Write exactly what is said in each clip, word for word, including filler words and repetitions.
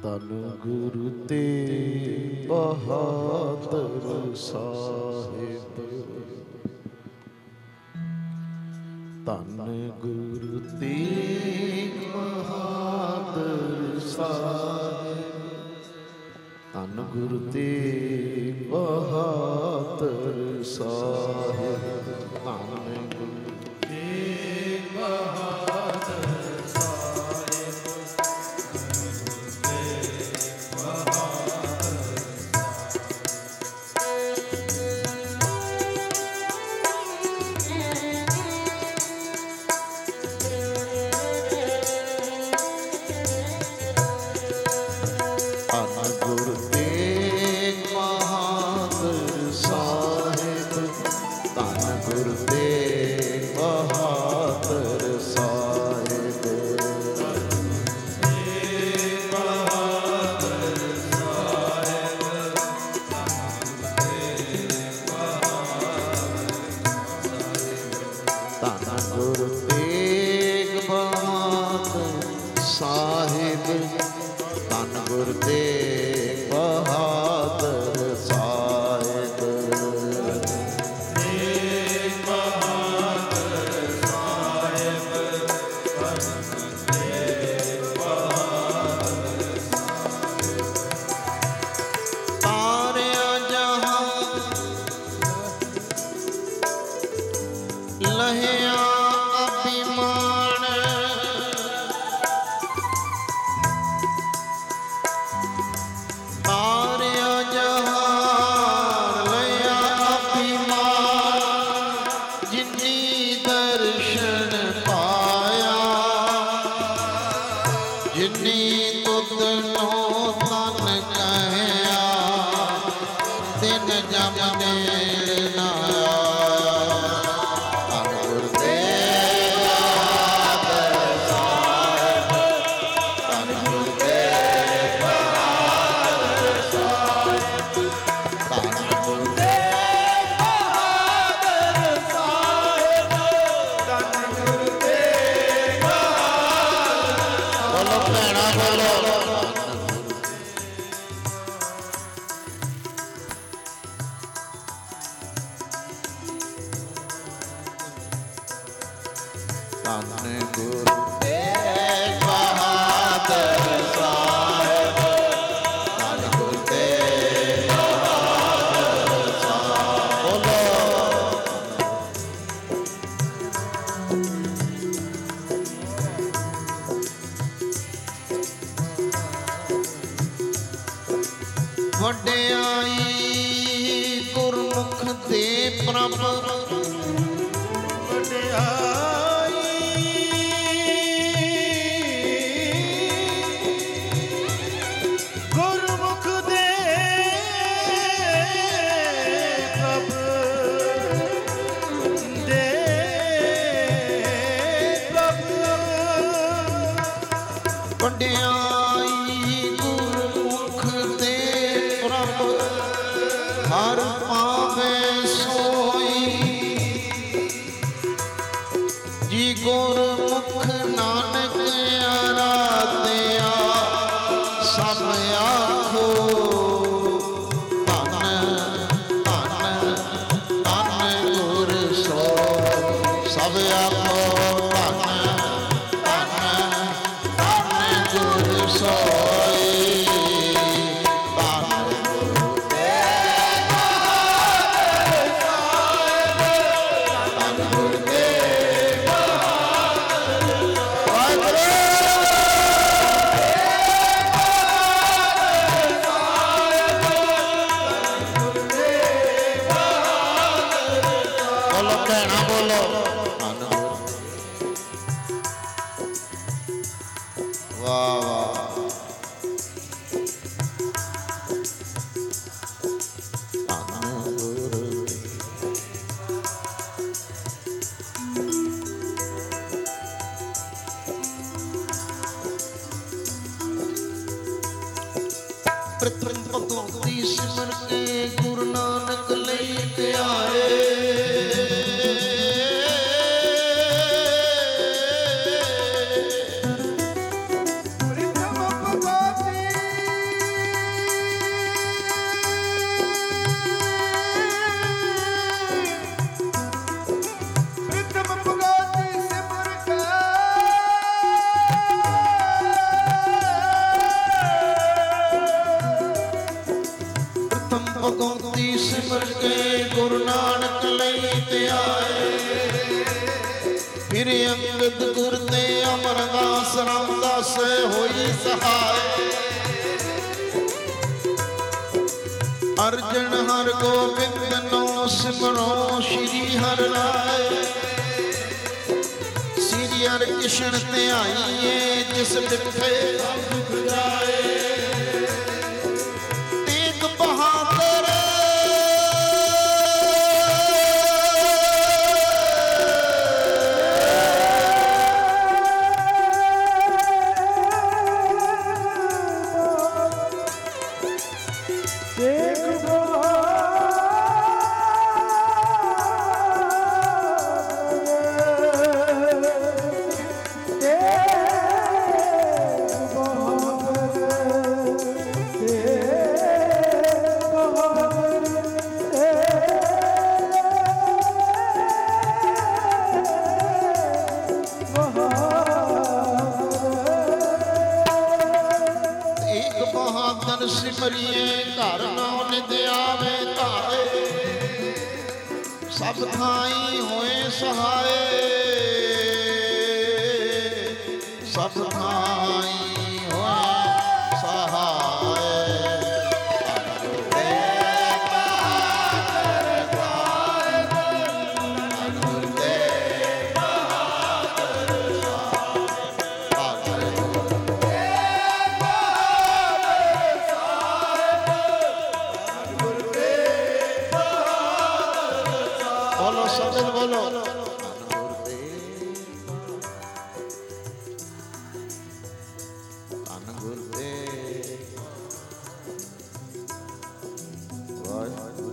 ਧੰਨ ਗੁਰੂ ਤੇਗ ਬਹਾਦਰ ਸਾਹਿਬ, ਧੰਨ ਗੁਰੂ ਤੇਗ ਬਹਾਦਰ ਸਾਹਿਬ, ਧੰਨ ਗੁਰੂ ਤੇਗ ਬਹਾਦਰ ਸਾਹਿਬ, ਧੰਨ ਗੁਰੂ ਤੇਗ ਬਹਾਦਰ ਸਿਮਰ ਕੇ ਗੁਰੂ ਨਾਨਕ ਲਈ ਤੇ ਆਏ। ਪ੍ਰੀਤਮ ਭਗਤੀ ਵਸੈ ਹੋਈ ਸਹਾਇ। ਅਰਜਨ ਹਰ ਗੋਬਿੰਦ ਨੋ ਸਿਮਰੋ ਸ਼੍ਰੀ ਹਰਿ ਰਾਇ। ਸ੍ਰੀ ਹਰਿ ਕ੍ਰਿਸ਼ਨ ਧਿਆਈਏ ਜਿਸ ਡਿਠੇ ਸਭ ਦੁਖ ਜਾਏ। ਤੇਗ ਬਹਾਦਰ ਸਿਮਰੀਏ ਘਰ ਨਾਉ ਨਿਧ ਆਵੇ ਧਾਏ। ਸਭ ਥਾਈ ਹੋਏ ਸਹਾਏ। ਸਭ ਥਾਈ ਹੋਏ ਸਹਾਏ। ਬੋਲੋ ਸਤਿ ਬੋਲੋ। ਧੰਨ ਗੁਰਦੇਵ ਵਾਹਿਗੁਰੂ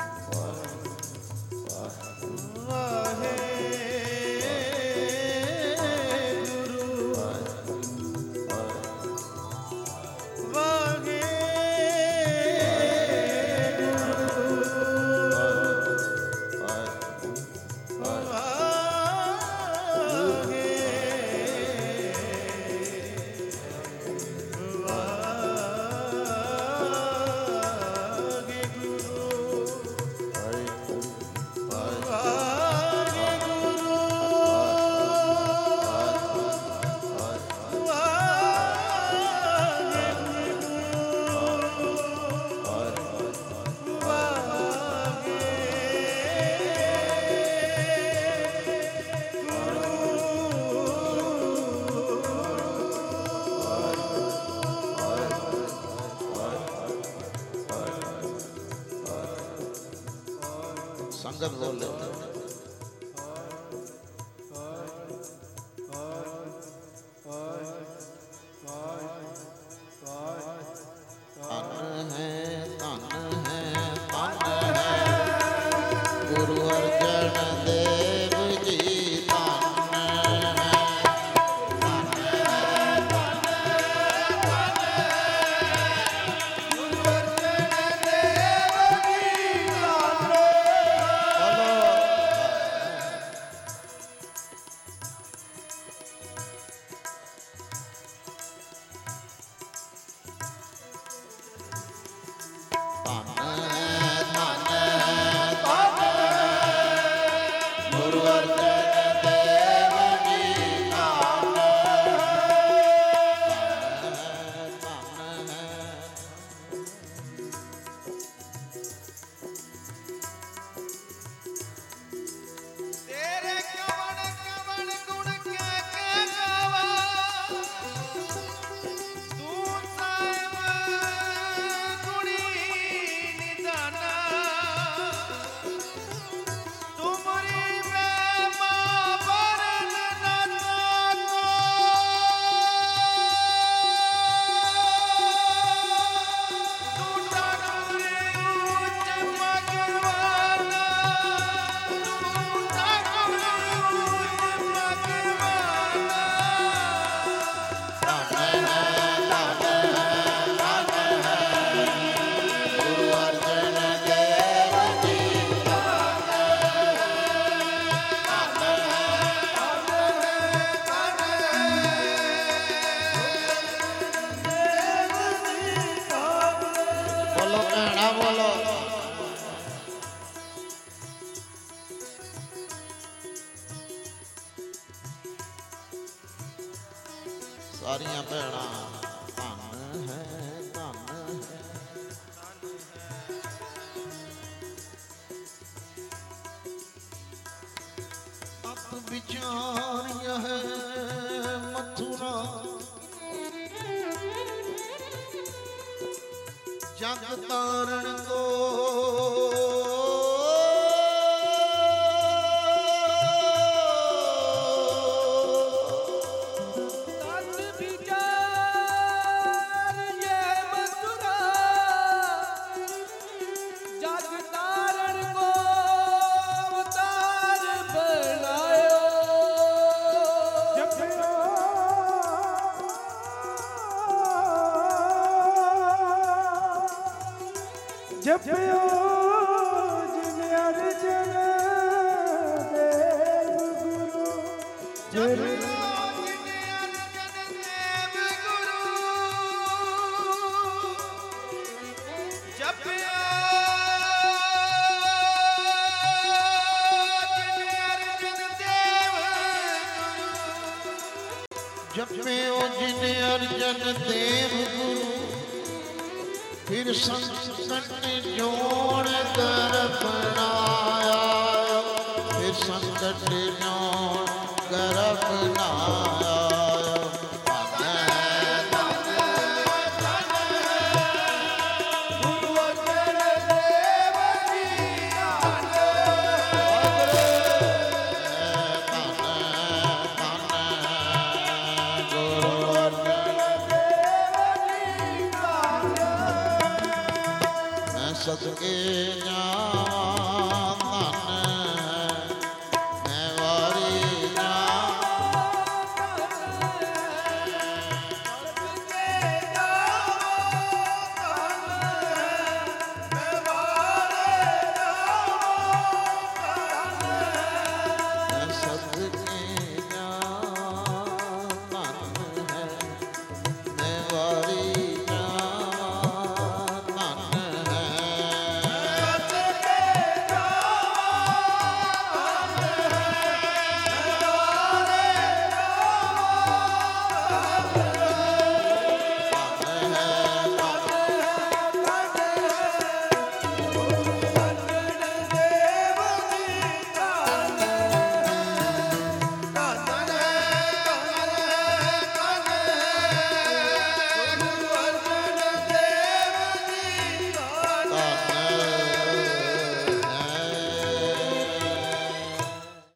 ਸੰਗਤ ਬੋਲੇ। ਧੰਨ ਹੈ ਧੰਨ ਹੈ ਧੰਨ ਹੈ ਗੁਰੂ ਅਰਜਨ ਦੇਵ ਜੀ। ਧੰਨ ਹੈ ਧੰਨ ਹੈ ਧੰਨ ਹੈ ਧੰਨ ਹੈ ਗੁਰੂ ਅਰਜਨ ਦੇਵ ਜੀ। ਧੰਨ। ਬੋਲੋ ਪੈਣਾ। ਧਨ ਹੈ ਧਨ ਹੈ ਅਤ ਵਿਚਾਰਿਆ ਹੈ ਮਥੁਰਾ ਜਗ ਤਾਰਨ ਕੋ। ਜਪਿਓ ਜਿਨ ਅਰਜਨ ਦੇਵ ਗੁਰੂ। ਜਪਿਓ ਜਿਨ ਅਰਜਨ ਦੇਵ ਗੁਰੂ। ਜਪਿਓ ਜਪਿਓ ਜਿਨ ਅਰਜਨ ਦੇਵ ਗੁਰੂ। ਫਿਰ ਸੰਕਟ ਜੋੜ ਕਰ ਬਣਾਇਆ। ਫਿਰ ਸੰਕਟ ਜੋੜ ਕਰ ਬਣਾਇਆ। ਸਦਕੇ